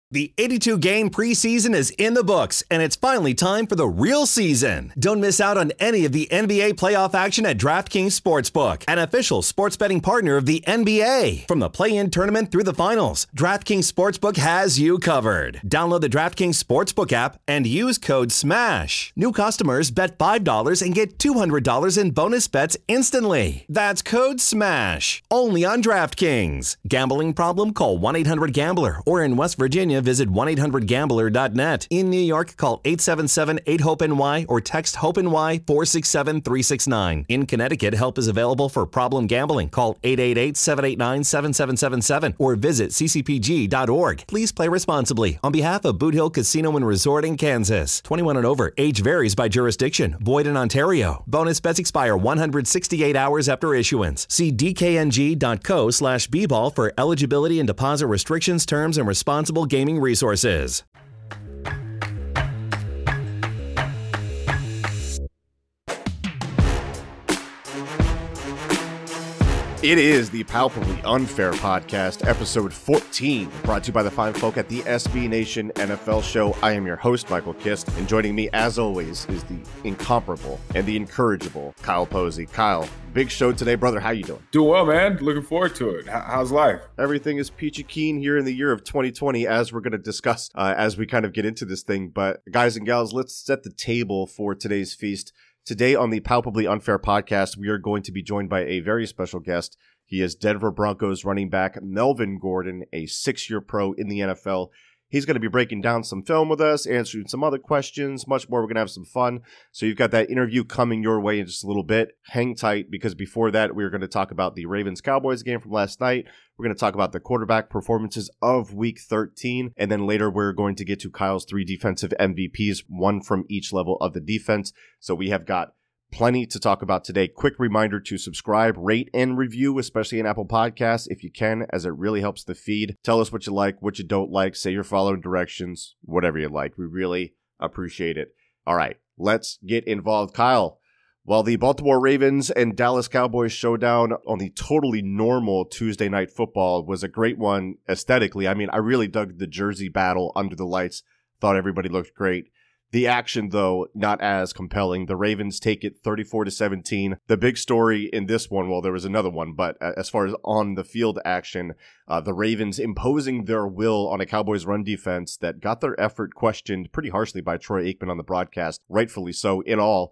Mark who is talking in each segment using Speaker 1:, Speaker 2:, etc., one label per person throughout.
Speaker 1: The 82-game preseason is in the books, and it's finally time for the real season. Don't miss out on any of the NBA playoff action at DraftKings Sportsbook, an official sports betting partner of the NBA. From the play-in tournament through the finals, DraftKings Sportsbook has you covered. Download the DraftKings Sportsbook app and use code SMASH. New customers bet $5 and get $200 in bonus bets instantly. That's code SMASH. Only on DraftKings. Gambling problem? Call 1-800-GAMBLER. Or in West Virginia, visit 1-800-GAMBLER.net. In New York, call 877-8-HOPE-NY or text HOPE-NY 467-369. In Connecticut, help is available for problem gambling. Call 888-789-7777 or visit ccpg.org. Please play responsibly. On behalf of Boot Hill Casino and Resort in Kansas. 21 and over. Age varies by jurisdiction. Void in Ontario. Bonus bets expire 168 hours after issuance. See dkng.co/bball for eligibility and deposit restrictions, terms, and responsible gaming resources.
Speaker 2: It is the Palpably Unfair Podcast, episode 14, brought to you by the fine folk at the SB Nation NFL Show. I am your host, Michael Kist, and joining me, as always, is the incomparable and the incorrigible Kyle Posey. Kyle, big show today, brother. How you doing?
Speaker 3: Doing well, man. Looking forward to it. How's life?
Speaker 2: Everything is peachy keen here in the year of 2020, as we're going to discuss as we kind of get into this thing. But guys and gals, let's set the table for today's feast. Today on the Palpably Unfair Podcast, we are going to be joined by a very special guest. He is Denver Broncos running back Melvin Gordon, a 6-year pro in the NFL. He's going to be breaking down some film with us, answering some other questions, much more. We're going to have some fun. So you've got that interview coming your way in just a little bit. Hang tight, because before that, we're going to talk about the Ravens-Cowboys game from last night. We're going to talk about the quarterback performances of Week 13. And then later, we're going to get to Kyle's 3 defensive MVPs, one from each level of the defense. So we have got plenty to talk about today. Quick reminder to subscribe, rate, and review, especially in Apple Podcasts, if you can, as it really helps the feed. Tell us what you like, what you don't like. Say you're following directions, whatever you like. We really appreciate it. All right, let's get involved. Kyle, while the Baltimore Ravens and Dallas Cowboys showdown on the totally normal Tuesday Night Football was a great one aesthetically. I mean, I really dug the jersey battle under the lights. Thought everybody looked great. The action, though, not as compelling. The Ravens take it 34-17. The big story in this one, well, there was another one, but as far as on the field action, the Ravens imposing their will on a Cowboys run defense that got their effort questioned pretty harshly by Troy Aikman on the broadcast, rightfully so. In all,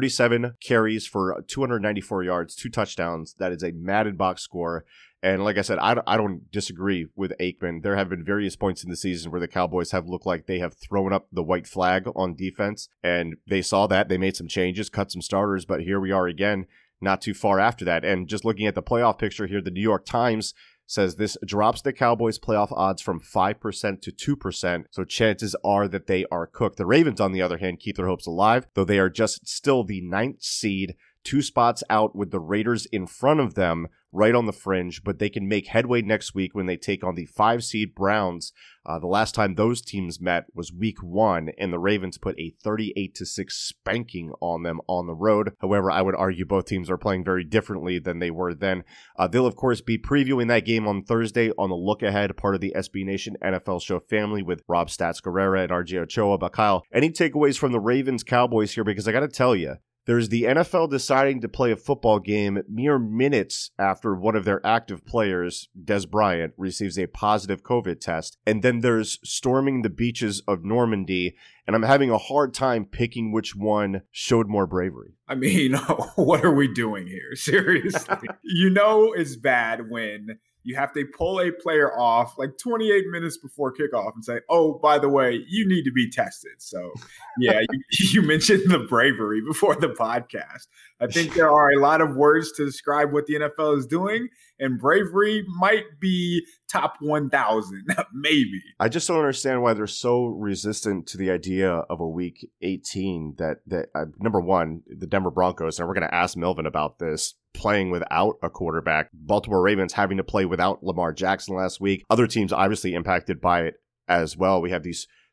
Speaker 2: 37 carries for 294 yards, 2 touchdowns. That is a Madden box score. And like I said, I don't disagree with Aikman. There have been various points in the season where the Cowboys have looked like they have thrown up the white flag on defense, and they saw that. They made some changes, cut some starters, but here we are again, not too far after that. And just looking at the playoff picture here, the New York Times says this drops the Cowboys' playoff odds from 5% to 2%, so chances are that they are cooked. The Ravens, on the other hand, keep their hopes alive, though they are just still the 9th seed, 2 spots out with the Raiders in front of them, right on the fringe, but they can make headway next week when they take on the 5-seed Browns. The last time those teams met was Week 1, and the Ravens put a 38-6 spanking on them on the road. However, I would argue both teams are playing very differently than they were then. They'll, of course, be previewing that game on Thursday on the Look Ahead, part of the SB Nation NFL Show family with Rob Stats Guerrera and RJ Ochoa. But Kyle, any takeaways from the Ravens-Cowboys here? Because I got to tell you, there's the NFL deciding to play a football game mere minutes after one of their active players, Des Bryant, receives a positive COVID test. And then there's storming the beaches of Normandy. And I'm having a hard time picking which one showed more bravery.
Speaker 3: I mean, what are we doing here? Seriously. It's bad when you have to pull a player off like 28 minutes before kickoff and say, oh, by the way, you need to be tested. So, yeah, you mentioned the bravery before the podcast. I think there are a lot of words to describe what the NFL is doing, and bravery might be top 1,000, maybe.
Speaker 2: I just don't understand why they're so resistant to the idea of a Week 18 that number one, the Denver Broncos, and we're going to ask Melvin about this, playing without a quarterback. Baltimore Ravens having to play without Lamar Jackson last week. Other teams obviously impacted by it as well. We have these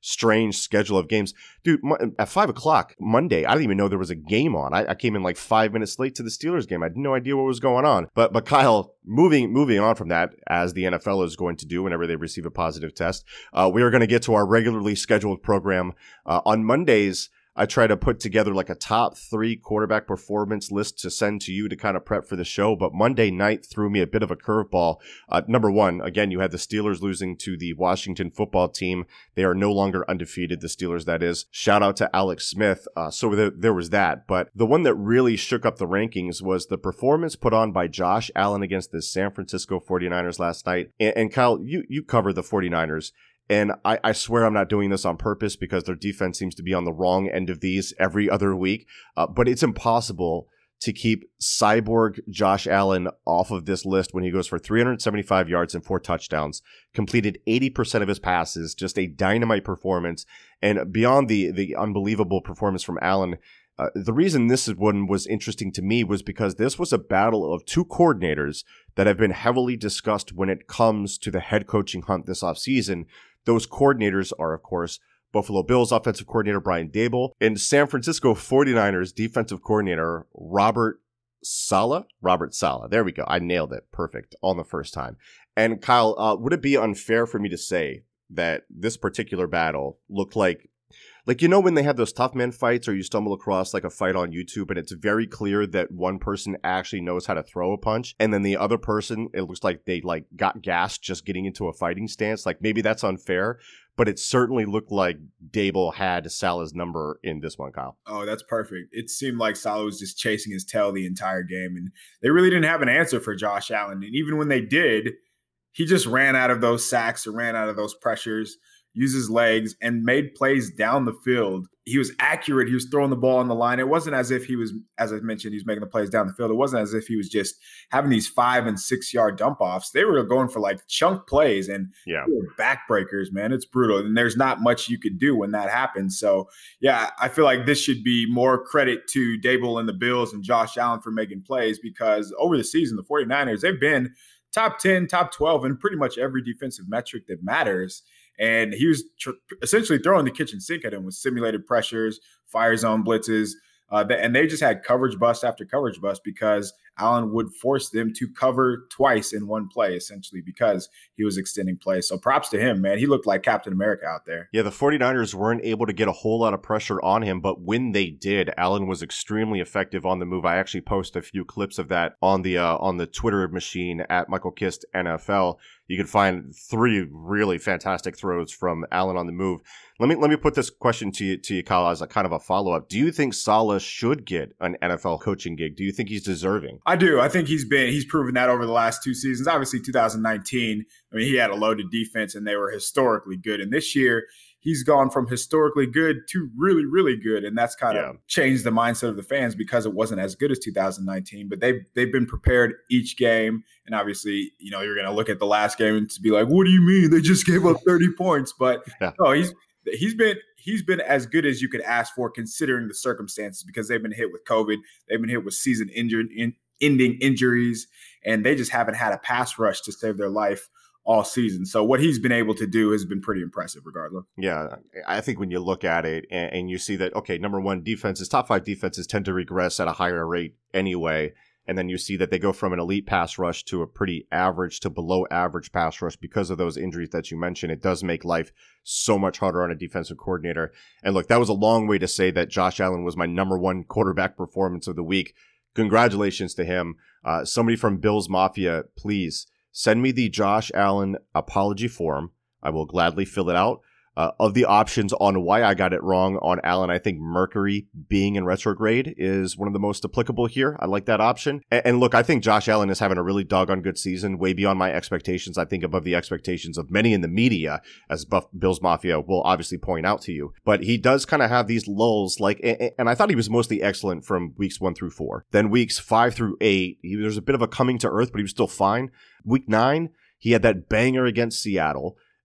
Speaker 2: strange schedule of games. Dude, at 5 o'clock Monday, I didn't even know there was a game on. I came in like 5 minutes late to the Steelers game. I had no idea what was going on. But Kyle, moving on from that, as the NFL is going to do whenever they receive a positive test, we are going to get to our regularly scheduled program. On Mondays, I try to put together like a top 3 quarterback performance list to send to you to kind of prep for the show. But Monday night threw me a bit of a curveball. Number one, again, you had the Steelers losing to the Washington football team. They are no longer undefeated, the Steelers, that is. Shout out to Alex Smith. So there was that. But the one that really shook up the rankings was the performance put on by Josh Allen against the San Francisco 49ers last night. And Kyle, you cover the 49ers. And I swear I'm not doing this on purpose because their defense seems to be on the wrong end of these every other week. But it's impossible to keep cyborg Josh Allen off of this list when he goes for 375 yards and 4 touchdowns, completed 80% of his passes, just a dynamite performance. And beyond the unbelievable performance from Allen, the reason this one was interesting to me was because this was a battle of 2 coordinators that have been heavily discussed when it comes to the head coaching hunt this offseason. Those coordinators are, of course, Buffalo Bills offensive coordinator Brian Daboll and San Francisco 49ers defensive coordinator Robert Saleh. There we go. I nailed it. Perfect. On the first time. And Kyle, would it be unfair for me to say that this particular battle looked like, when they have those tough man fights or you stumble across like a fight on YouTube and it's very clear that one person actually knows how to throw a punch and then the other person, it looks like they got gassed just getting into a fighting stance. Like maybe that's unfair, but it certainly looked like Daboll had Saleh's number in this one, Kyle.
Speaker 3: Oh, that's perfect. It seemed like Saleh was just chasing his tail the entire game and they really didn't have an answer for Josh Allen. And even when they did, he just ran out of those sacks or ran out of those pressures, used his legs, and made plays down the field. He was accurate. He was throwing the ball on the line. It wasn't as if he was, as I mentioned, he was making the plays down the field. It wasn't as if he was just having these 5 and 6 yard dump offs. They were going for like chunk plays and they were backbreakers, man. It's brutal. And there's not much you could do when that happens. So, yeah, I feel like this should be more credit to Daboll and the Bills and Josh Allen for making plays because over the season, the 49ers, they've been top 10, top 12 in pretty much every defensive metric that matters. And he was essentially throwing the kitchen sink at him with simulated pressures, fire zone blitzes, and they just had coverage bust after coverage bust because Allen would force them to cover twice in one play, essentially, because he was extending plays. So props to him, man. He looked like Captain America out there.
Speaker 2: Yeah, the 49ers weren't able to get a whole lot of pressure on him, but when they did, Allen was extremely effective on the move. I actually posted a few clips of that on the Twitter machine at Michael Kist NFL. You can find 3 really fantastic throws from Allen on the move. Let me put this question to you, Kyle, as a kind of a follow-up. Do you think Saleh should get an NFL coaching gig? Do you think he's deserving?
Speaker 3: I do. I think he's proven that over the last 2 seasons. Obviously, 2019, I mean, he had a loaded defense and they were historically good. And this year, he's gone from historically good to really, really good. And that's kind of changed the mindset of the fans because it wasn't as good as 2019. But they've been prepared each game. And obviously, you're going to look at the last game and to be like, what do you mean? They just gave up 30 points. But no, he's been as good as you could ask for considering the circumstances because they've been hit with COVID. They've been hit with season-ending injuries, and they just haven't had a pass rush to save their life all season. So what he's been able to do has been pretty impressive regardless.
Speaker 2: Yeah, I think when you look at it and you see that, okay, number one, top 5 defenses tend to regress at a higher rate anyway. And then you see that they go from an elite pass rush to a pretty average to below average pass rush because of those injuries that you mentioned. It does make life so much harder on a defensive coordinator. And look, that was a long way to say that Josh Allen was my number 1 quarterback performance of the week. Congratulations to him. Somebody from Bills Mafia, please send me the Josh Allen apology form. I will gladly fill it out. Of the options on why I got it wrong on Allen, I think Mercury being in retrograde is one of the most applicable here. I like that option. And look, I think Josh Allen is having a really doggone good season, way beyond my expectations. I think above the expectations of many in the media, as Bills Mafia will obviously point out to you. But he does kind of have these lulls, and I thought he was mostly excellent from weeks 1 through 4. Then weeks 5 through 8, there was a bit of a coming to earth, but he was still fine. Week 9, he had that banger against Seattle.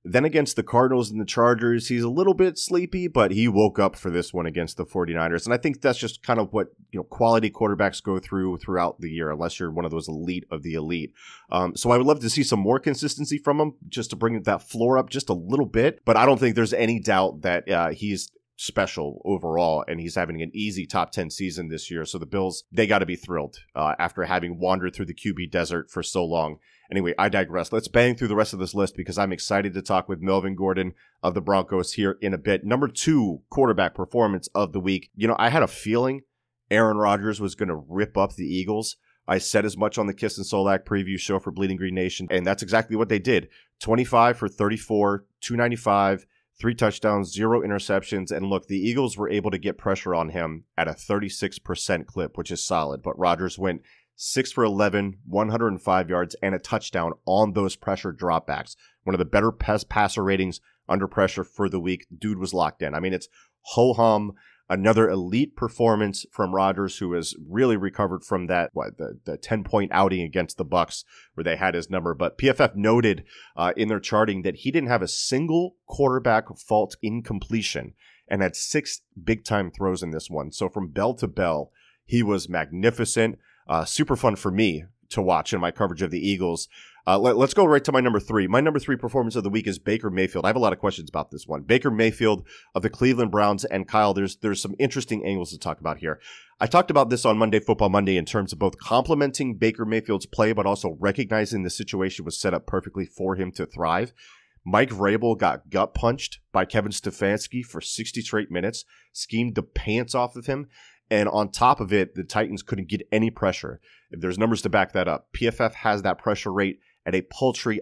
Speaker 2: Then against the Cardinals and the Chargers, he's a little bit sleepy, but he woke up for this one against the 49ers. And I think that's just kind of what quality quarterbacks go throughout the year, unless you're one of those elite of the elite. So I would love to see some more consistency from him, just to bring that floor up just a little bit. But I don't think there's any doubt that he's special overall, and he's having an easy top 10 season this year. So the Bills, they got to be thrilled after having wandered through the QB desert for so long. Anyway, I digress. Let's bang through the rest of this list because I'm excited to talk with Melvin Gordon of the Broncos here in a bit. Number 2 quarterback performance of the week. I had a feeling Aaron Rodgers was going to rip up the Eagles. I said as much on the Kiss and Solak preview show for Bleeding Green Nation, and that's exactly what they did. 25 for 34, 295, 3 touchdowns, 0 interceptions. And look, the Eagles were able to get pressure on him at a 36% clip, which is solid. But Rodgers went 6 for 11, 105 yards, and a touchdown on those pressure dropbacks. One of the better passer ratings under pressure for the week. Dude was locked in. I mean, it's ho-hum. Another elite performance from Rodgers, who has really recovered from that, the 10-point outing against the Bucs where they had his number. But PFF noted in their charting that he didn't have a single quarterback fault incompletion and had 6 big-time throws in this one. So from bell to bell, he was magnificent. Super fun for me to watch in my coverage of the Eagles. Let's go right to my number 3. My number 3 performance of the week is Baker Mayfield. I have a lot of questions about this one. Baker Mayfield of the Cleveland Browns, and Kyle, there's some interesting angles to talk about here. I talked about this on Monday Football Monday in terms of both complimenting Baker Mayfield's play, but also recognizing the situation was set up perfectly for him to thrive. Mike Vrabel got gut punched by Kevin Stefanski for 60 straight minutes, schemed the pants off of him. And on top of it, the Titans couldn't get any pressure. If there's numbers to back that up, PFF has that pressure rate at a paltry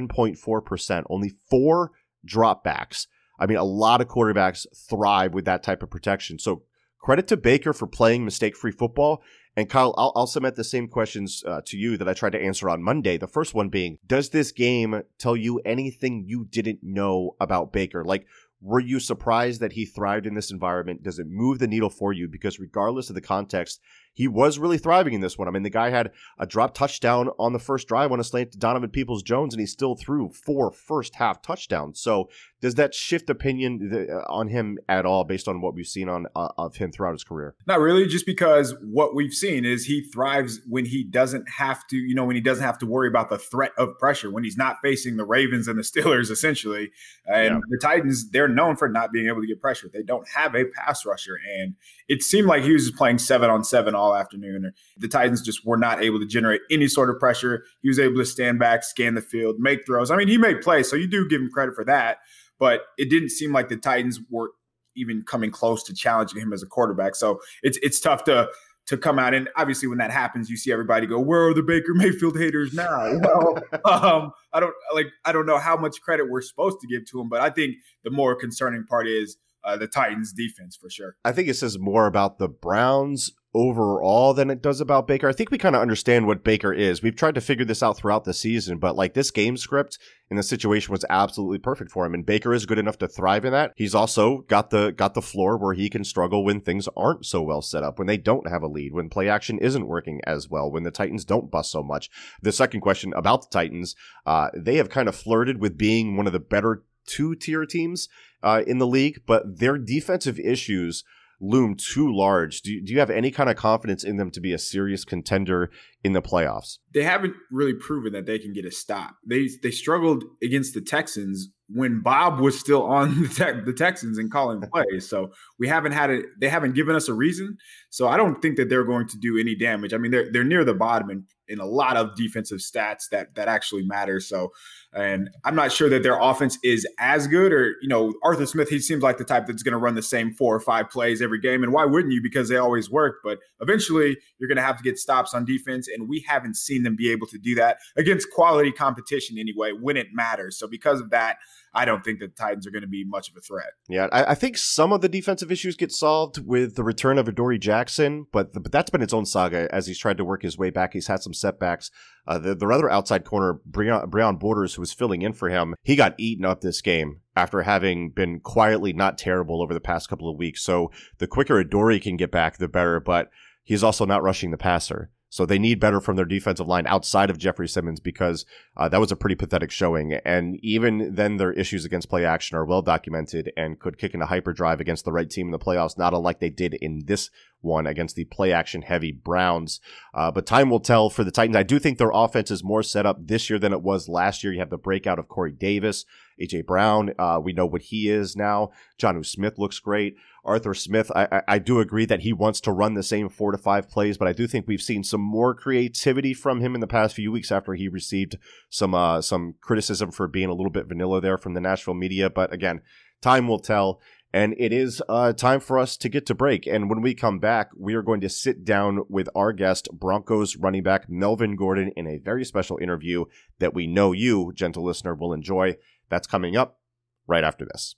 Speaker 2: 11.4%, only 4 dropbacks. I mean, a lot of quarterbacks thrive with that type of protection. So credit to Baker for playing mistake-free football. And Kyle, I'll submit the same questions to you that I tried to answer on Monday. The first one being, does this game tell you anything you didn't know about Baker? Like, were you surprised that he thrived in this environment? Does it move the needle for you? Because regardless of the context, he was really thriving in this one. I mean, the guy had a drop touchdown on the first drive on a slant to Donovan Peoples-Jones, and he still threw 4 first-half touchdowns. So does that shift opinion on him at all based on what we've seen of him throughout his career?
Speaker 3: Not really, just because what we've seen is he thrives when he doesn't have to, when he doesn't have to worry about the threat of pressure, when he's not facing the Ravens and the Steelers, essentially. And the Titans, they're known for not being able to get pressure. They don't have a pass rusher. And it seemed like he was just playing 7-on-7 all afternoon. The Titans just were not able to generate any sort of pressure. He was able to stand back, scan the field, make throws. I mean, he made plays, so you do give him credit for that. But it didn't seem like the Titans were even coming close to challenging him as a quarterback. So it's tough to come out. And obviously when that happens, you see everybody go, where are the Baker Mayfield haters now? Well, I don't know how much credit we're supposed to give to him, but I think the more concerning part is the Titans defense for sure.
Speaker 2: I think it says more about the Browns overall than it does about Baker. I think we kind of understand what Baker is. We've tried to figure this out throughout the season, but like this game script in the situation was absolutely perfect for him. And Baker is good enough to thrive in that. He's also got the floor where he can struggle when things aren't so well set up, when they don't have a lead, when play action isn't working as well, when the Titans don't bust so much. The second question about the Titans, they have kind of flirted with being one of the better 2-tier teams in the league, but their defensive issues loom too large. Do you have any kind of confidence in them to be a serious contender in the playoffs?
Speaker 3: They haven't really proven that they can get a stop. They struggled against the Texans when Bob was still on the Texans and calling plays. So they haven't given us a reason. So I don't think that they're going to do any damage. I mean, they're near the bottom in a lot of defensive stats that actually matter. So, and I'm not sure that their offense is as good, or, Arthur Smith, he seems like the type that's going to run the same 4 or 5 plays every game. And why wouldn't you? Because they always work. But eventually you're going to have to get stops on defense. And we haven't seen them be able to do that against quality competition anyway, when it matters. So because of that, I don't think that the Titans are going to be much of a threat. Yeah,
Speaker 2: I think some of the defensive issues get solved with the return of Adoree Jackson, but that's been its own saga as he's tried to work his way back. He's had some setbacks. The other outside corner, Breon Borders, who was filling in for him, he got eaten up this game after having been quietly not terrible over the past couple of weeks. So the quicker Adoree can get back, the better, but he's also not rushing the passer. So they need better from their defensive line outside of Jeffrey Simmons because that was a pretty pathetic showing. And even then, their issues against play action are well documented and could kick into hyperdrive against the right team in the playoffs, not unlike they did in this one against the play action heavy Browns. But time will tell for the Titans. I do think their offense is more set up this year than it was last year. You have the breakout of Corey Davis, A.J. Brown. We know what he is now. Jonnu Smith looks great. Arthur Smith, I do agree that he wants to run the same 4 to 5 plays, but I do think we've seen some more creativity from him in the past few weeks after he received some criticism for being a little bit vanilla there from the Nashville media. But again, time will tell. And it is time for us to get to break. And when we come back, we are going to sit down with our guest, Broncos running back Melvin Gordon, in a very special interview that we know you, gentle listener, will enjoy. That's coming up right after this.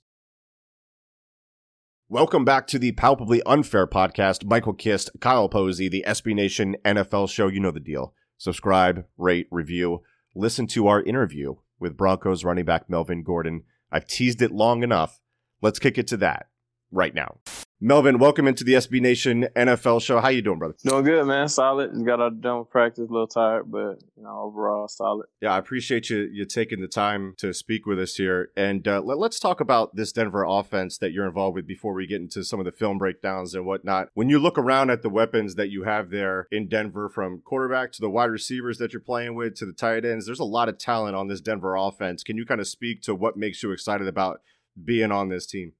Speaker 2: Welcome back to the Palpably Unfair podcast. Michael Kist, Kyle Posey, the SB Nation NFL show. You know the deal. Subscribe, rate, review. Listen to our interview with Broncos running back Melvin Gordon. I've teased it long enough. Let's kick it to that right now. Melvin, welcome into the SB Nation NFL show. How you doing, brother?
Speaker 4: Doing good, man. Solid. Just got out done with practice, a little tired, but overall solid.
Speaker 2: Yeah, I appreciate you taking the time to speak with us here. And let's talk about this Denver offense that you're involved with before we get into some of the film breakdowns and whatnot. When you look around at the weapons that you have there in Denver, from quarterback to the wide receivers that you're playing with to the tight ends, there's a lot of talent on this Denver offense. Can you kind of speak to what makes you excited about being on this team?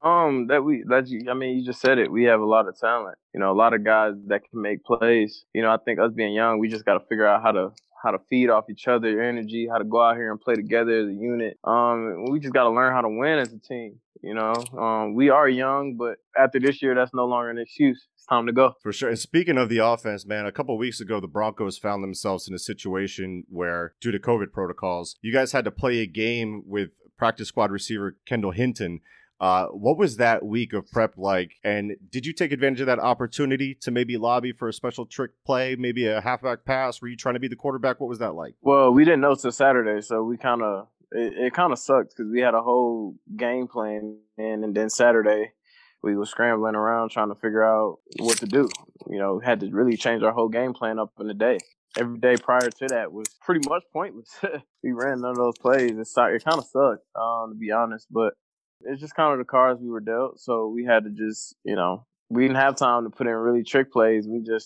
Speaker 4: You just said it. We have a lot of talent. A lot of guys that can make plays. I think us being young, we just got to figure out how to feed off each other, energy, how to go out here and play together as a unit. We just got to learn how to win as a team. We are young, but after this year, that's no longer an excuse. It's time to go.
Speaker 2: For sure. And speaking of the offense, man, a couple of weeks ago, the Broncos found themselves in a situation where, due to COVID protocols, you guys had to play a game with practice squad receiver Kendall Hinton. What was that week of prep like? And did you take advantage of that opportunity to maybe lobby for a special trick play, maybe a halfback pass? Were you trying to be the quarterback? What was that like?
Speaker 4: Well, we didn't know till Saturday, so we it kind of sucked because we had a whole game plan, and then Saturday we were scrambling around trying to figure out what to do. We had to really change our whole game plan up in the day. Every day prior to that was pretty much pointless. We ran none of those plays. It kind of sucked, to be honest, but it's just kind of the cards we were dealt. So we had to just, we didn't have time to put in really trick plays.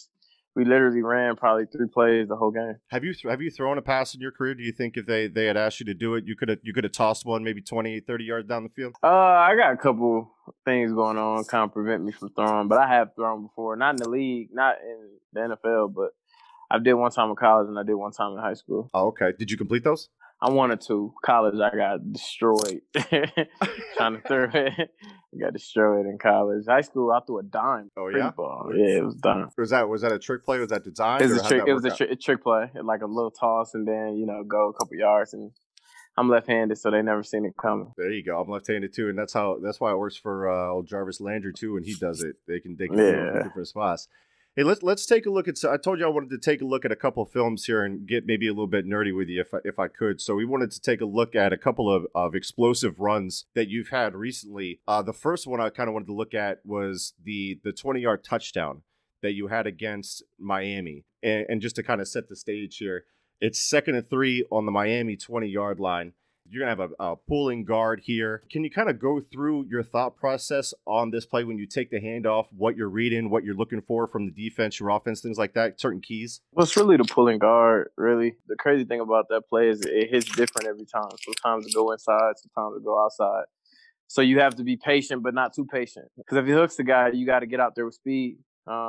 Speaker 4: We literally ran probably 3 plays the whole game.
Speaker 2: Have you thrown a pass in your career? Do you think if they had asked you to do it, you could have tossed one maybe 20, 30 yards down the field?
Speaker 4: I got a couple things going on kind of prevent me from throwing, but I have thrown before. Not in the league, not in the NFL, but I did one time in college and I did one time in high school.
Speaker 2: Oh, okay. Did you complete those?
Speaker 4: I wanted to. College, I got destroyed trying to throw it. I got destroyed in college. High school, I threw a dime.
Speaker 2: Oh yeah,
Speaker 4: ball. Yeah, it was dime.
Speaker 2: Was that a trick play? Was that designed?
Speaker 4: It was a trick play, like a little toss, and then go a couple yards. And I'm left-handed, so they never seen it coming.
Speaker 2: There you go. I'm left-handed too, and that's why it works for old Jarvis Landry too. When he does it, they can throw from different spots. Hey, let's take a look at. I told you I wanted to take a look at a couple of films here and get maybe a little bit nerdy with you if I could. So we wanted to take a look at a couple of explosive runs that you've had recently. The first one I kind of wanted to look at was the 20-yard touchdown that you had against Miami, and just to kind of set the stage here, it's 2nd and 3 on the Miami 20-yard line. You're going to have a pulling guard here. Can you kind of go through your thought process on this play when you take the handoff, what you're reading, what you're looking for from the defense, your offense, things like that, certain keys?
Speaker 4: Well, it's really the pulling guard, really. The crazy thing about that play is it hits different every time. Sometimes it go inside, sometimes it go outside. So you have to be patient, but not too patient. Because if he hooks the guy, you got to get out there with speed.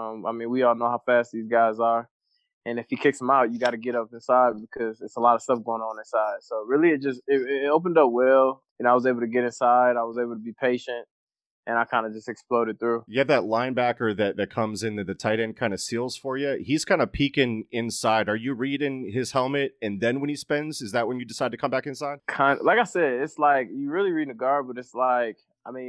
Speaker 4: We all know how fast these guys are. And if he kicks him out, you got to get up inside because it's a lot of stuff going on inside. So really, it opened up well. I was able to get inside. I was able to be patient, and I kind of just exploded through.
Speaker 2: You have that linebacker that comes in that the tight end kind of seals for you. He's kind of peeking inside. Are you reading his helmet, and then when he spins, is that when you decide to come back inside?
Speaker 4: Kind of, like I said, it's like you really reading the guard, but it's like,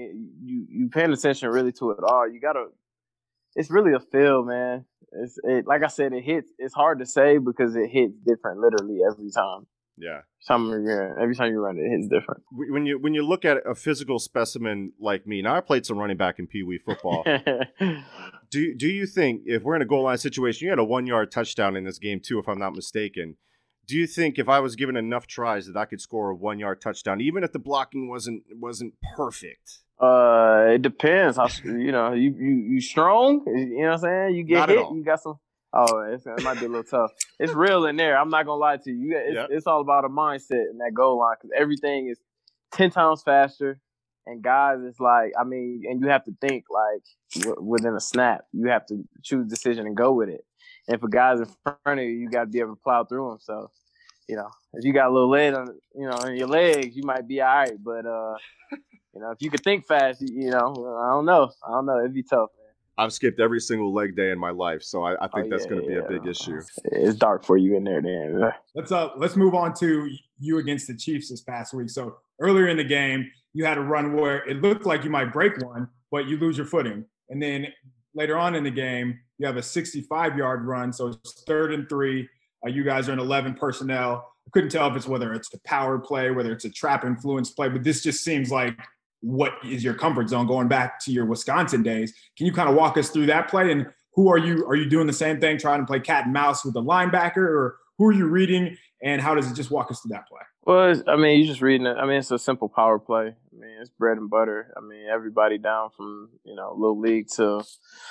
Speaker 4: you paying attention really to it all. You got to. It's really a feel, man. Like I said, it hits. It's hard to say because it hits different literally every time.
Speaker 2: Yeah.
Speaker 4: Every time you run it, it's different.
Speaker 2: When you look at a physical specimen like me, now I played some running back in Pee Wee football. Do you think if we're in a goal line situation, you had a 1-yard touchdown in this game too, if I'm not mistaken. Do you think if I was given enough tries that I could score a 1-yard touchdown, even if the blocking wasn't perfect?
Speaker 4: It depends. You strong. You know what I'm saying? You get
Speaker 2: Not
Speaker 4: hit.
Speaker 2: at all.
Speaker 4: You got some. Oh, it might be a little tough. It's real in there. I'm not gonna lie to you. It's all about a mindset in that goal line because everything is 10 times faster. And guys, it's like, I mean, and you have to think like within a snap. You have to choose a decision and go with it. And if a guy's in front of you, you got to be able to plow through him. So, if you got a little lead on, in your legs, you might be all right. But, if you could think fast, I don't know. It'd be tough, man.
Speaker 2: I've skipped every single leg day in my life, so I think that's going to be a big issue.
Speaker 4: It's dark for you in there, Dan.
Speaker 3: Let's move on to you against the Chiefs this past week. So earlier in the game, you had a run where it looked like you might break one, but you lose your footing. And then later on in the game, you have a 65-yard run, so it's 3rd and 3. You guys are in 11 personnel. I couldn't tell whether it's the power play, whether it's a trap influence play, but this just seems like what is your comfort zone going back to your Wisconsin days. Can you kind of walk us through that play? And who are you doing the same thing, trying to play cat and mouse with the linebacker, or who are you reading, and how does it just walk us through that play?
Speaker 4: Well, you're just reading it. I mean, it's a simple power play. I mean, it's bread and butter. I mean, everybody down from, little league to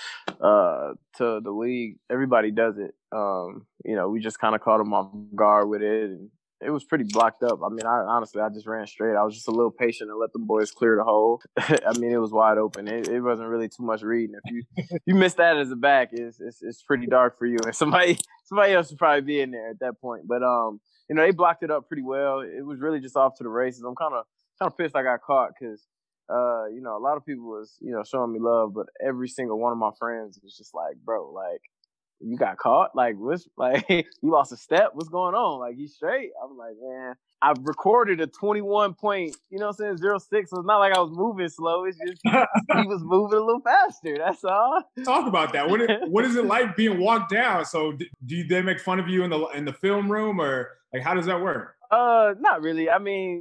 Speaker 4: the league, everybody does it. We just kind of caught them off guard with it, and it was pretty blocked up. I mean, I just ran straight. I was just a little patient and let them boys clear the hole. I mean, it was wide open. It wasn't really too much reading. If you miss that as a back, it's pretty dark for you. And somebody else would probably be in there at that point. But they blocked it up pretty well. It was really just off to the races. I'm kind of pissed I got caught because a lot of people was showing me love, but every single one of my friends was just like, bro, like, you got caught? Like, what's like you lost a step? What's going on? Like, you straight? I'm like, man, I've recorded a 21 point, 06. So it's not like I was moving slow. It's just he was moving a little faster. That's all.
Speaker 3: Talk about that. What is it like being walked down? So do they make fun of you in the film room, or like how does that work?
Speaker 4: Not really. I mean,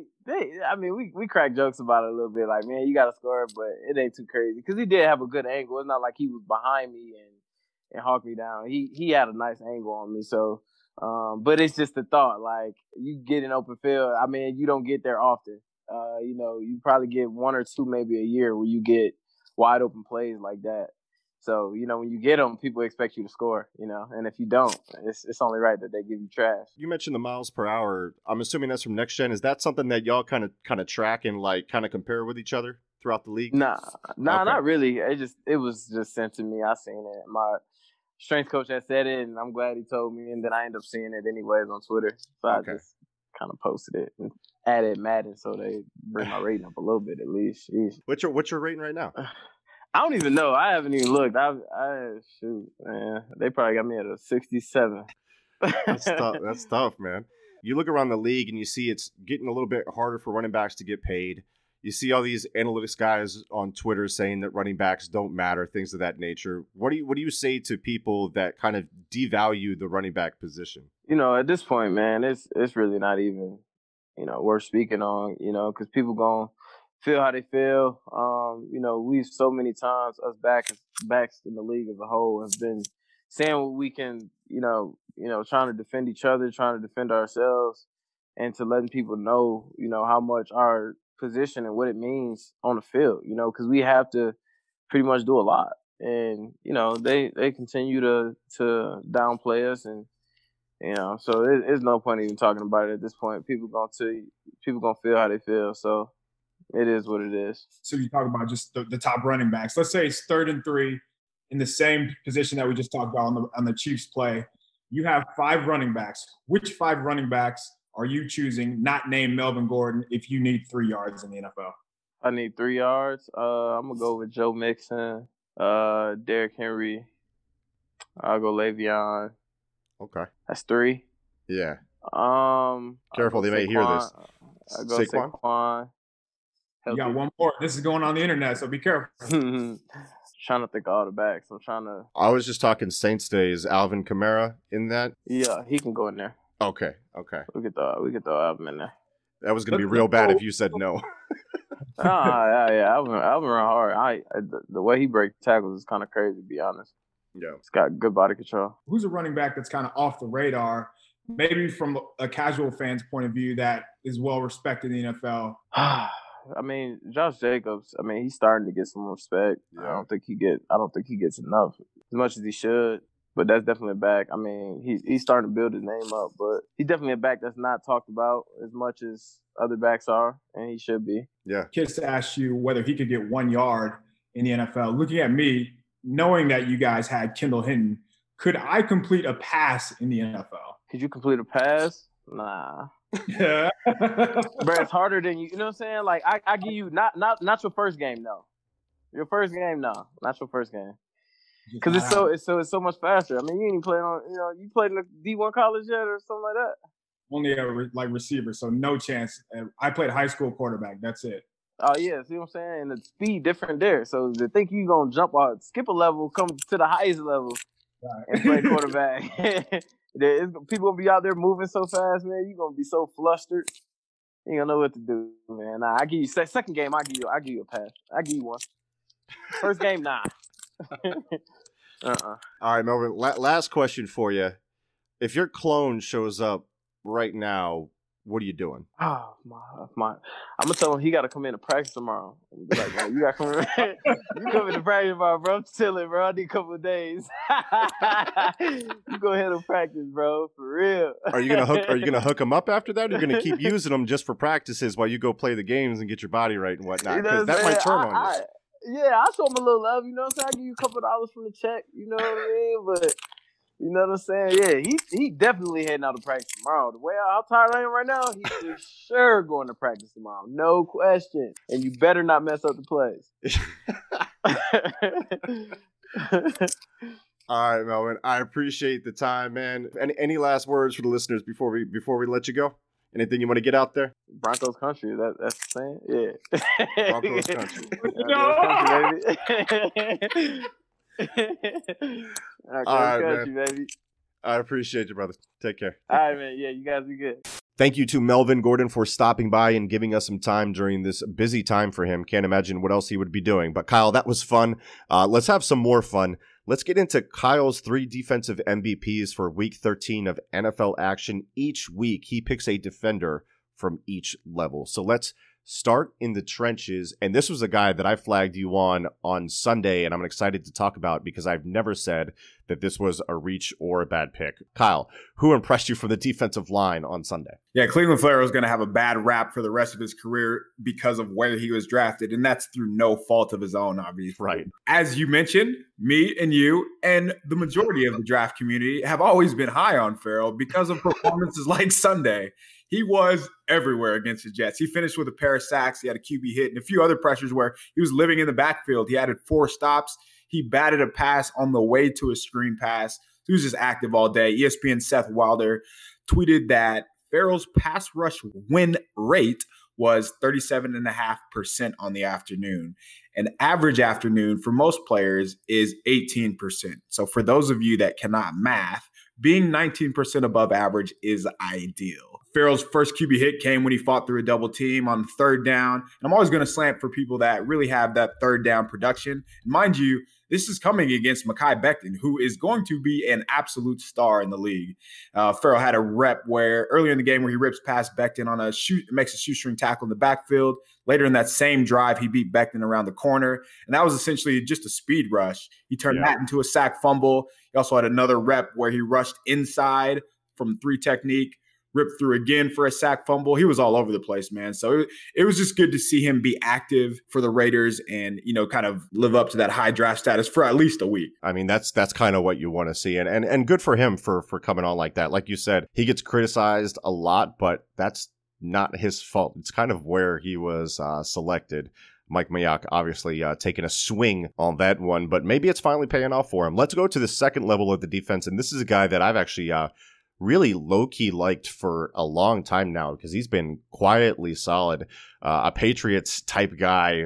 Speaker 4: we crack jokes about it a little bit. Like, man, you got to score, but it ain't too crazy because he did have a good angle. It's not like he was behind me and hawk me down. He had a nice angle on me. So, but it's just the thought, like, you get in open field. I mean, you don't get there often. You probably get 1 or 2 maybe a year where you get wide open plays like that. So, when you get them, people expect you to score, and if you don't, it's only right that they give you trash. You
Speaker 2: mentioned the miles per hour. I'm assuming that's from Next Gen. Is that something that y'all kind of track and like kind of compare with each other throughout the league?
Speaker 4: Nah,
Speaker 2: okay.
Speaker 4: Not really. It was just sent to me. I seen it. My strength coach had said it, and I'm glad he told me. And then I ended up seeing it anyways on Twitter. So I just kind of posted it and added Madden so they bring my rating up a little bit at least. Jeez.
Speaker 2: What's your rating right now?
Speaker 4: I don't even know. I haven't even looked. Shoot, man. They probably got me at a 67.
Speaker 2: That's tough, man. You look around the league and you see it's getting a little bit harder for running backs to get paid. You see all these analytics guys on Twitter saying that running backs don't matter, things of that nature. What do you say to people that kind of devalue the running back position?
Speaker 4: At this point, man, it's really not even, worth speaking on, because people going to feel how they feel. We've so many times, us backs in the league as a whole have been saying what we can, trying to defend each other, trying to defend ourselves, and to letting people know, how much our position and what it means on the field, because we have to pretty much do a lot. And, they continue to downplay us, and, so there's no point even talking about it at this point. People gonna feel how they feel. So it is what it is.
Speaker 3: So you talk about just the top running backs. Let's say it's 3rd and 3 in the same position that we just talked about on the Chiefs play. You have 5 running backs. Which 5 running backs are you choosing, not named Melvin Gordon, if you need 3 yards in the NFL?
Speaker 4: I need 3 yards. I'm going to go with Joe Mixon, Derrick Henry. I'll go Le'Veon.
Speaker 2: Okay.
Speaker 4: That's 3.
Speaker 2: Yeah.
Speaker 4: Careful,
Speaker 2: they may hear this.
Speaker 4: I'll go Saquon.
Speaker 3: You got one more. This is going on the internet, so be careful.
Speaker 4: Trying to think of all the backs.
Speaker 2: I was just talking Saints Day. Is Alvin Kamara in that?
Speaker 4: Yeah, he can go in there.
Speaker 2: Okay.
Speaker 4: We could throw Alvin in there.
Speaker 2: That was going to be real bad if you said no.
Speaker 4: Yeah, Alvin run hard. The way he breaks tackles is kind of crazy, to be honest.
Speaker 2: Yeah.
Speaker 4: He's got good body control.
Speaker 3: Who's a running back that's kind of off the radar, maybe from a casual fan's point of view, that is well respected in the NFL?
Speaker 4: I mean, Josh Jacobs. I mean, he's starting to get some respect.
Speaker 2: Yeah.
Speaker 4: I don't think he gets enough as much as he should. But that's definitely a back. I mean, he's starting to build his name up, but he's definitely a back that's not talked about as much as other backs are, and he should be.
Speaker 2: Yeah.
Speaker 3: Kids asked you whether he could get 1 yard in the NFL. Looking at me, knowing that you guys had Kendall Hinton, could I complete a pass in the NFL?
Speaker 4: Could you complete a pass? Nah.
Speaker 3: Yeah.
Speaker 4: Bro, it's harder than you. You know what I'm saying? Like I give you not your first game, no. Your first game, no, not your first game. Because it's so much faster. I mean, you ain't playing on, you played in a D1 college yet or something like that?
Speaker 3: Only a receiver, so no chance. I played high school quarterback. That's it.
Speaker 4: Oh yeah, see what I'm saying? And the speed different there. So to think you gonna jump out, skip a level, come to the highest level, and play quarterback. People gonna be out there moving so fast, man. You gonna be so flustered. You ain't gonna know what to do, man. Nah, I give you second game. I give you a pass. I give you one. First game, nah.
Speaker 2: All right, Melvin. Last question for you. If your clone shows up right now, what are you doing?
Speaker 4: Oh my! I'm gonna tell him he got to come in to practice tomorrow. Be like, man, you got to come in. You come in to practice tomorrow, bro. I'm chilling, bro. I need a couple of days. You go ahead and practice, bro, for real.
Speaker 2: Are you gonna hook him up after that? Or are you gonna keep using him just for practices while you go play the games and get your body right and whatnot? Because that might turn on you.
Speaker 4: Yeah, I'll show him a little love, you know what I'm saying? I'll give you a couple of dollars from the check, you know what I mean? But, you know what I'm saying? Yeah, he definitely heading out to practice tomorrow. The way how tired I am right now, he's for sure going to practice tomorrow. No question. And you better not mess up the plays.
Speaker 2: All right, Melvin. I appreciate the time, man. Any last words for the listeners before we let you go? Anything you want to get out there?
Speaker 4: Broncos country. That's the same. Yeah.
Speaker 2: Broncos country.
Speaker 4: All right, country, man. Baby.
Speaker 2: I appreciate you, brother. Take care.
Speaker 4: All right, man. Yeah, you guys be good.
Speaker 2: Thank you to Melvin Gordon for stopping by and giving us some time during this busy time for him. Can't imagine what else he would be doing. But Kyle, that was fun. Let's have some more fun. Let's get into Kyle's 3 defensive MVPs for Week 13 of NFL action. Each week, he picks a defender from each level. So let's start in the trenches. And this was a guy that I flagged you on Sunday, and I'm excited to talk about because I've never said that this was a reach or a bad pick. Kyle, who impressed you from the defensive line on Sunday?
Speaker 3: Yeah, Cleveland Farrell is going to have a bad rap for the rest of his career because of where he was drafted, and that's through no fault of his own, obviously.
Speaker 2: Right.
Speaker 3: As you mentioned, me and you and the majority of the draft community have always been high on Farrell because of performances like Sunday. He was everywhere against the Jets. He finished with a pair of sacks. He had a QB hit and a few other pressures where he was living in the backfield. He added 4 stops. He batted a pass on the way to a screen pass. He was just active all day. ESPN Seth Wilder tweeted that Farrell's pass rush win rate was 37.5% on the afternoon. An average afternoon for most players is 18%. So for those of you that cannot math, being 19% above average is ideal. Farrell's first QB hit came when he fought through a double team on 3rd down. And I'm always going to slant for people that really have that 3rd down production. And mind you, this is coming against Mekhi Becton, who is going to be an absolute star in the league. Farrell had a rep where earlier in the game where he rips past Becton on makes a shoestring tackle in the backfield. Later in that same drive, he beat Becton around the corner. And that was essentially just a speed rush. He turned that into a sack fumble. He also had another rep where he rushed inside from 3 technique, ripped through again for a sack fumble. He was all over the place, man. So it was just good to see him be active for the Raiders and, kind of live up to that high draft status for at least a week.
Speaker 2: I mean, that's kind of what you want to see. And good for him for coming on like that. Like you said, he gets criticized a lot, but that's not his fault. It's kind of where he was selected. Mike Mayock obviously taking a swing on that one, but maybe it's finally paying off for him. Let's go to the second level of the defense, and this is a guy that I've actually really low-key liked for a long time now because he's been quietly solid, a Patriots type guy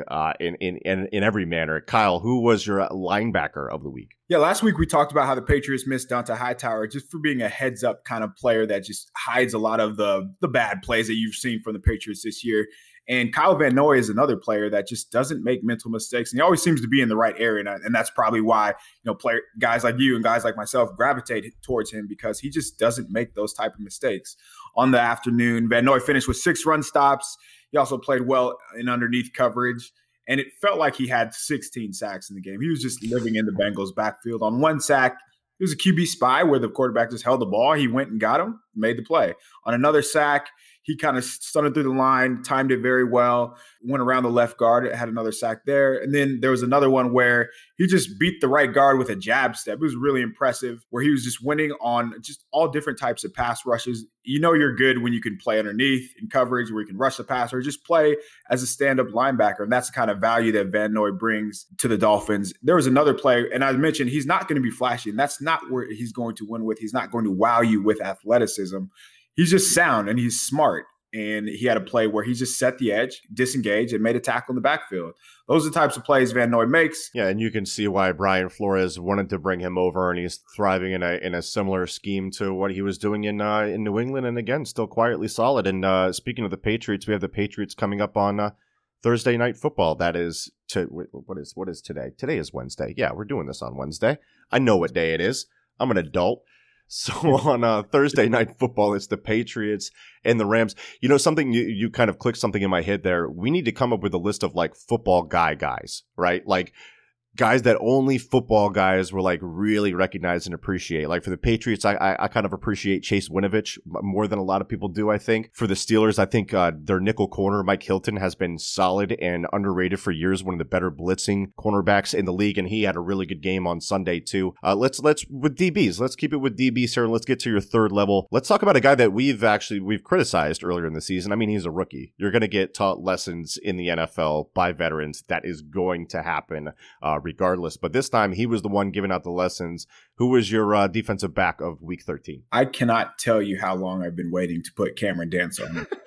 Speaker 2: in every manner. Kyle, who was your linebacker of the week?
Speaker 3: Yeah, last week we talked about how the Patriots missed Dont'a Hightower just for being a heads-up kind of player that just hides a lot of the bad plays that you've seen from the Patriots this year. And Kyle Van Noy is another player that just doesn't make mental mistakes, and he always seems to be in the right area. And that's probably why guys like you and guys like myself gravitate towards him, because he just doesn't make those type of mistakes. On the afternoon, Van Noy finished with 6 run stops. He also played well in underneath coverage, and it felt like he had 16 sacks in the game. He was just living in the Bengals' backfield. On one sack, it was a QB spy where the quarterback just held the ball. He went and got him, made the play. On another sack, he kind of stunted through the line, timed it very well, went around the left guard, had another sack there. And then there was another one where he just beat the right guard with a jab step. It was really impressive, where he was just winning on just all different types of pass rushes. You know you're good when you can play underneath in coverage, where you can rush the passer, or just play as a stand-up linebacker. And that's the kind of value that Van Noy brings to the Dolphins. There was another play, and I mentioned he's not going to be flashy, and that's not where he's going to win with. He's not going to wow you with athleticism. He's just sound and he's smart. And he had a play where he just set the edge, disengaged, and made a tackle in the backfield. Those are the types of plays Van Noy makes.
Speaker 2: Yeah, and you can see why Brian Flores wanted to bring him over, and he's thriving in a similar scheme to what he was doing in New England, and again, still quietly solid. And speaking of the Patriots, we have the Patriots coming up on Thursday Night Football. That is what is today? Today is Wednesday. Yeah, we're doing this on Wednesday. I know what day it is. I'm an adult. So on Thursday Night Football, it's the Patriots and the Rams. You know, something you kind of clicked something in my head there. We need to come up with a list of like football guys, right? Like guys that only football guys will like really recognize and appreciate. Like for the Patriots, I kind of appreciate Chase Winovich more than a lot of people do, I think. For the Steelers, I think their nickel corner, Mike Hilton, has been solid and underrated for years. One of the better blitzing cornerbacks in the league, and he had a really good game on Sunday too. Let's with DBs. Let's keep it with DBs here, and let's get to your third level. Let's talk about a guy that we've criticized earlier in the season. I mean, he's a rookie. You're going to get taught lessons in the NFL by veterans. That is going to happen regardless. But this time, he was the one giving out the lessons. Who was your defensive back of Week 13?
Speaker 3: I cannot tell you how long I've been waiting to put Cameron Dantzler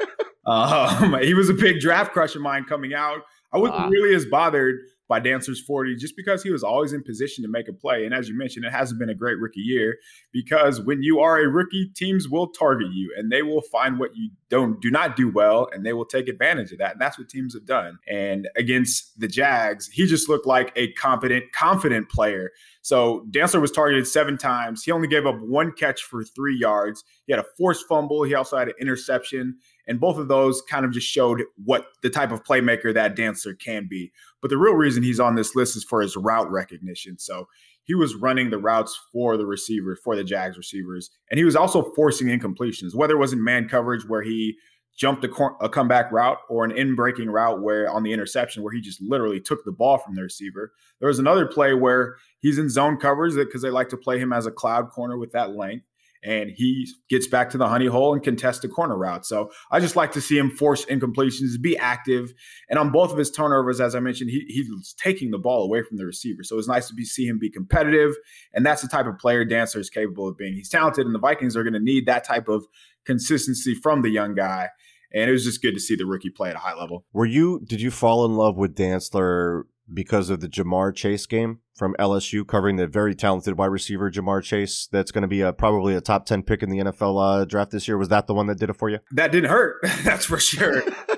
Speaker 3: on. He was a big draft crush of mine coming out. I wasn't really as bothered by Dantzler's 40 just because he was always in position to make a play. And as you mentioned, it hasn't been a great rookie year, because when you are a rookie, teams will target you and they will find what you do not do well, and they will take advantage of that. And that's what teams have done. And against the Jags, he just looked like a confident player. So Dantzler was targeted 7 times. He only gave up 1 catch for 3 yards. He had a forced fumble. He also had an interception. And both of those kind of just showed what the type of playmaker that Dantzler can be. But the real reason he's on this list is for his route recognition. So he was running the routes for the receivers, for the Jags receivers. And he was also forcing incompletions, whether it was in man coverage where he jumped a comeback route, or an in-breaking route where on the interception where he just literally took the ball from the receiver. There was another play where he's in zone coverage because they like to play him as a cloud corner with that length, and he gets back to the honey hole and contests a corner route. So I just like to see him force incompletions, be active. And on both of his turnovers, as I mentioned, he's taking the ball away from the receiver. So it's nice to see him be competitive. And that's the type of player Dantzler is capable of being. He's talented, and the Vikings are going to need that type of consistency from the young guy. And it was just good to see the rookie play at a high level.
Speaker 2: Did you fall in love with Dantzler because of the Jamar Chase game from LSU, covering the very talented wide receiver Jamar Chase that's going to be probably a top 10 pick in the NFL draft this year? Was that the one that did it for you?
Speaker 3: That didn't hurt. That's for sure.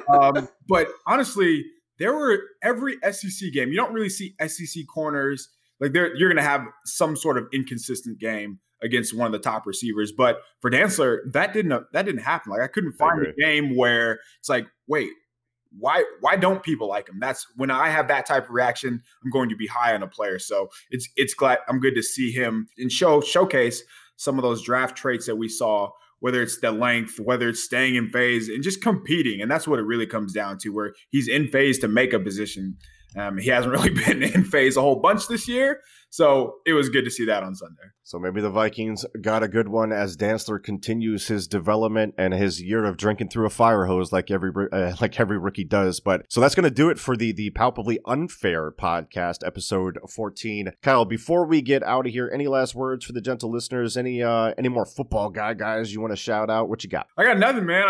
Speaker 3: But honestly, there were every SEC game. You don't really see SEC corners. Like you're going to have some sort of inconsistent game against one of the top receivers. But for Dantzler, that didn't happen. Like I couldn't find a game where it's like, wait, why don't people like him? That's when I have that type of reaction, I'm going to be high on a player. So it's glad I'm good to see him and showcase some of those draft traits that we saw, whether it's the length, whether it's staying in phase and just competing. And that's what it really comes down to, where he's in phase to make a position. He hasn't really been in phase a whole bunch this year, so it was good to see that on Sunday.
Speaker 2: So maybe the Vikings got a good one as Dantzler continues his development and his year of drinking through a fire hose like every rookie does. But so that's going to do it for the Palpably Unfair podcast, episode 14. Kyle, before we get out of here, any last words for the gentle listeners? Any more football guys you want to shout out? What you got?
Speaker 3: I got nothing, man.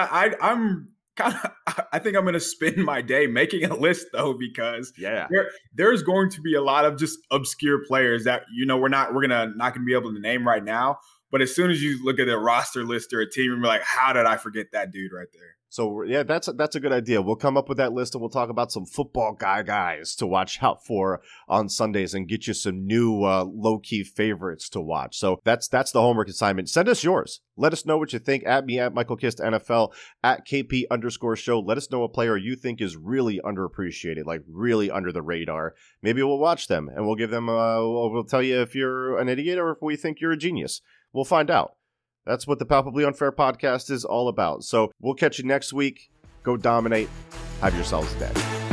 Speaker 3: I think I'm going to spend my day making a list, though, because there's going to be a lot of just obscure players that, we're not going to be able to name right now. But as soon as you look at a roster list or a team, you're like, how did I forget that dude right there?
Speaker 2: So, yeah, that's a good idea. We'll come up with that list and we'll talk about some football guys to watch out for on Sundays and get you some new low-key favorites to watch. So that's the homework assignment. Send us yours. Let us know what you think. At me, at Michael Kist NFL, at KP_show. Let us know a player you think is really underappreciated, like really under the radar. Maybe we'll watch them and we'll give them, we'll tell you if you're an idiot or if we think you're a genius. We'll find out. That's what the Palpably Unfair podcast is all about. So we'll catch you next week. Go dominate. Have yourselves a day.